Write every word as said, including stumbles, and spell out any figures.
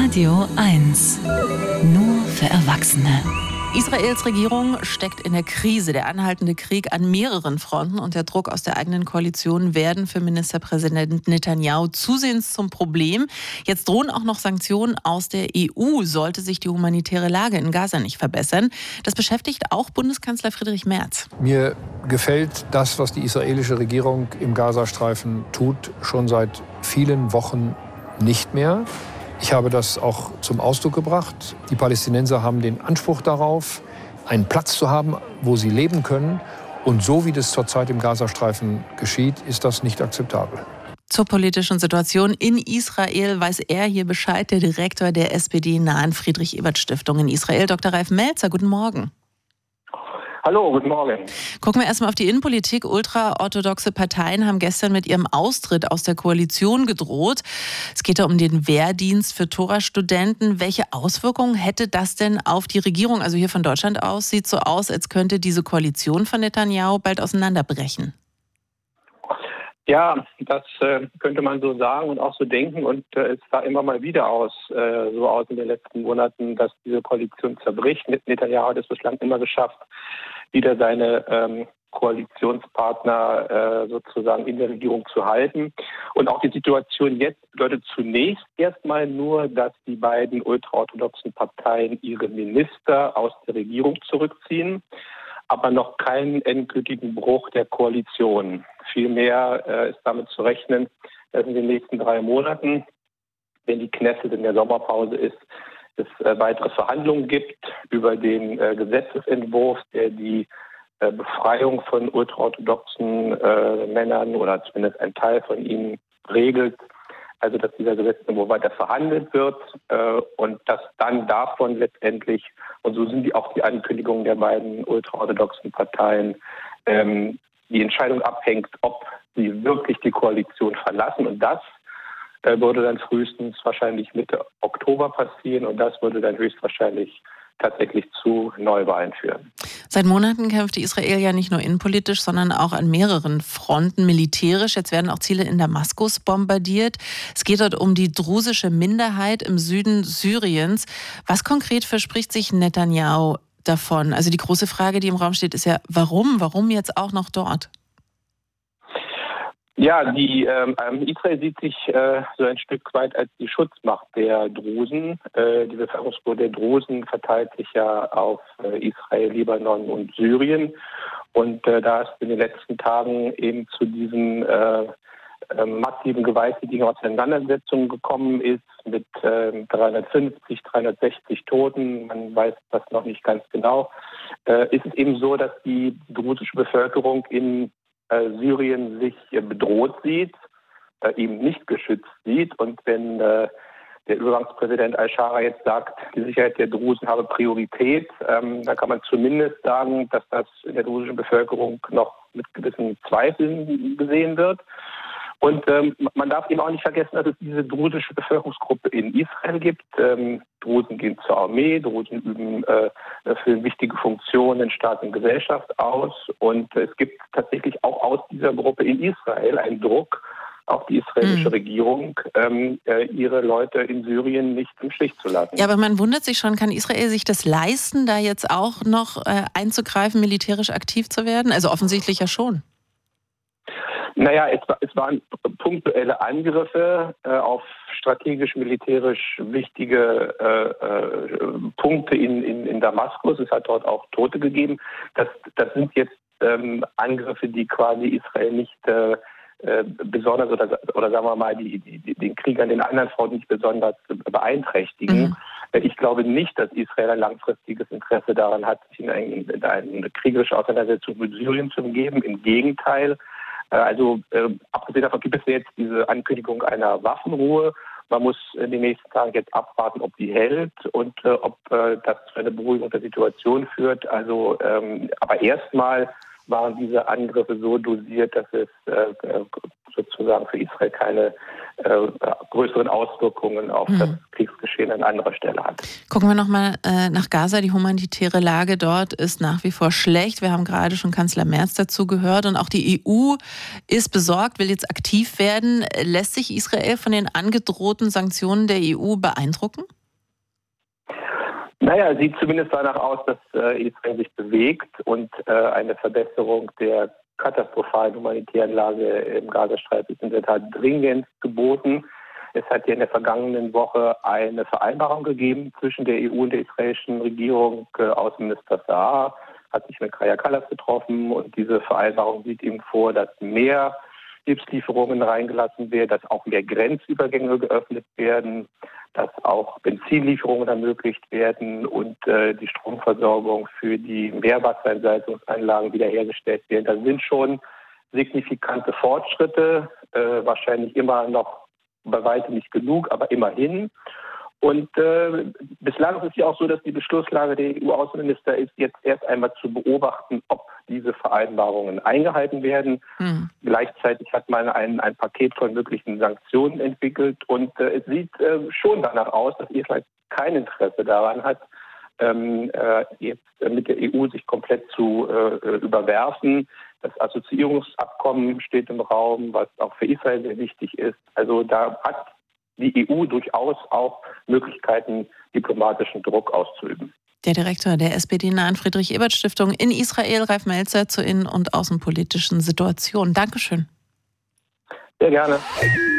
Radio eins. Nur für Erwachsene. Israels Regierung steckt in der Krise. Der anhaltende Krieg an mehreren Fronten und der Druck aus der eigenen Koalition werden für Ministerpräsident Netanyahu zusehends zum Problem. Jetzt drohen auch noch Sanktionen aus der E U, sollte sich die humanitäre Lage in Gaza nicht verbessern. Das beschäftigt auch Bundeskanzler Friedrich Merz. Mir gefällt das, was die israelische Regierung im Gazastreifen tut, schon seit vielen Wochen nicht mehr. Ich habe das auch zum Ausdruck gebracht. Die Palästinenser haben den Anspruch darauf, einen Platz zu haben, wo sie leben können. Und so wie das zurzeit im Gazastreifen geschieht, ist das nicht akzeptabel. Zur politischen Situation in Israel weiß er hier Bescheid, der Direktor der S P D-nahen Friedrich-Ebert-Stiftung in Israel, Doktor Ralf Melzer. Guten Morgen. Hallo, guten Morgen. Gucken wir erstmal auf die Innenpolitik. Ultraorthodoxe Parteien haben gestern mit ihrem Austritt aus der Koalition gedroht. Es geht da um den Wehrdienst für Tora-Studenten. Welche Auswirkungen hätte das denn auf die Regierung? Also hier von Deutschland aus sieht so aus, als könnte diese Koalition von Netanyahu bald auseinanderbrechen. Ja, das äh, könnte man so sagen und auch so denken. Und äh, es sah immer mal wieder aus, äh, so aus in den letzten Monaten, dass diese Koalition zerbricht. Netanyahu hat es bislang immer geschafft, wieder seine ähm, Koalitionspartner äh, sozusagen in der Regierung zu halten. Und auch die Situation jetzt bedeutet zunächst erstmal nur, dass die beiden ultraorthodoxen Parteien ihre Minister aus der Regierung zurückziehen, aber noch keinen endgültigen Bruch der Koalition. Vielmehr äh, ist damit zu rechnen, dass in den nächsten drei Monaten, wenn die Knesset in der Sommerpause ist, es äh, weitere Verhandlungen gibt über den äh, Gesetzesentwurf, der die äh, Befreiung von ultraorthodoxen äh, Männern oder zumindest ein Teil von ihnen regelt. Also dass dieser Gesetzentwurf weiter verhandelt wird äh, und dass dann davon letztendlich, und so sind die auch die Ankündigungen der beiden ultraorthodoxen Parteien, ähm, die Entscheidung abhängt, ob sie wirklich die Koalition verlassen. Und das äh, würde dann frühestens wahrscheinlich Mitte Oktober passieren und das würde dann höchstwahrscheinlich tatsächlich zu Neuwahlen führen. Seit Monaten kämpft Israel ja nicht nur innenpolitisch, sondern auch an mehreren Fronten militärisch. Jetzt werden auch Ziele in Damaskus bombardiert. Es geht dort um die drusische Minderheit im Süden Syriens. Was konkret verspricht sich Netanyahu davon? Also die große Frage, die im Raum steht, ist ja, warum? Warum jetzt auch noch dort? Ja, die ähm, Israel sieht sich äh, so ein Stück weit als die Schutzmacht der Drusen. Äh, die Bevölkerungsgruppe der Drusen verteilt sich ja auf äh, Israel, Libanon und Syrien. Und äh, da es in den letzten Tagen eben zu diesen äh, äh, massiven gewalttätigen Auseinandersetzungen gekommen ist mit äh, dreihundertfünfzig, dreihundertsechzig Toten, man weiß das noch nicht ganz genau, äh, ist es eben so, dass die drusische Bevölkerung in Syrien sich bedroht sieht, äh, eben nicht geschützt sieht. Und wenn äh, der Übergangspräsident Al-Shara jetzt sagt, die Sicherheit der Drusen habe Priorität, ähm, dann kann man zumindest sagen, dass das in der drusischen Bevölkerung noch mit gewissen Zweifeln gesehen wird. Und ähm, man darf eben auch nicht vergessen, dass es diese drusische Bevölkerungsgruppe in Israel gibt. Ähm, Drusen gehen zur Armee, Drusen üben äh, für wichtige Funktionen in Staat und Gesellschaft aus. Und es gibt tatsächlich auch aus dieser Gruppe in Israel einen Druck auf die israelische mhm. Regierung, ähm, äh, ihre Leute in Syrien nicht im Stich zu lassen. Ja, aber man wundert sich schon, kann Israel sich das leisten, da jetzt auch noch äh, einzugreifen, militärisch aktiv zu werden? Also offensichtlich ja schon. Naja, es, es waren punktuelle Angriffe äh, auf strategisch-militärisch wichtige äh, äh, Punkte in, in, in Damaskus. Es hat dort auch Tote gegeben. Das, das sind jetzt ähm, Angriffe, die quasi Israel nicht äh, äh, besonders oder, oder sagen wir mal die, die, den Krieg an den anderen Fronten nicht besonders beeinträchtigen. Mhm. Ich glaube nicht, dass Israel ein langfristiges Interesse daran hat, sich in, ein, in eine kriegerische Auseinandersetzung mit Syrien zu begeben. Im Gegenteil. Also äh, abgesehen davon gibt es jetzt diese Ankündigung einer Waffenruhe. Man muss in den nächsten Tagen jetzt abwarten, ob die hält und äh, ob äh, das zu einer Beruhigung der Situation führt. Also, ähm, aber erstmal waren diese Angriffe so dosiert, dass es äh, sozusagen für Israel keine äh, größeren Auswirkungen auf mhm. das Kriegsgeschehen an anderer Stelle hat. Gucken wir nochmal äh, nach Gaza. Die humanitäre Lage dort ist nach wie vor schlecht. Wir haben gerade schon Kanzler Merz dazu gehört. Und auch die E U ist besorgt, will jetzt aktiv werden. Lässt sich Israel von den angedrohten Sanktionen der E U beeindrucken? Naja, sieht zumindest danach aus, dass äh, Israel sich bewegt und äh, eine Verbesserung der katastrophalen humanitären Lage im Gazastreifen ist in der Tat dringend geboten. Es hat ja in der vergangenen Woche eine Vereinbarung gegeben zwischen der E U und der israelischen Regierung. Äh, Außenminister Saar hat sich mit Kaja Kallas getroffen und diese Vereinbarung sieht ihm vor, dass mehr Hilfslieferungen reingelassen werden, dass auch mehr Grenzübergänge geöffnet werden, dass auch Benzinlieferungen ermöglicht werden und äh, die Stromversorgung für die Meerwasserentsalzungsanlagen wiederhergestellt werden. Das sind schon signifikante Fortschritte, äh, wahrscheinlich immer noch bei weitem nicht genug, aber immerhin. Und äh, bislang ist es ja auch so, dass die Beschlusslage der E U-Außenminister ist, jetzt erst einmal zu beobachten, ob diese Vereinbarungen eingehalten werden. Mhm. Gleichzeitig hat man ein, ein Paket von möglichen Sanktionen entwickelt und äh, es sieht äh, schon danach aus, dass Israel kein Interesse daran hat, ähm, äh, jetzt mit der E U sich komplett zu äh, überwerfen. Das Assoziierungsabkommen steht im Raum, was auch für Israel sehr wichtig ist. Also da hat die E U durchaus auch Möglichkeiten, diplomatischen Druck auszuüben. Der Direktor der S P D-nahen Friedrich-Ebert-Stiftung in Israel, Ralf Melzer, zur innen- und außenpolitischen Situation. Dankeschön. Sehr gerne.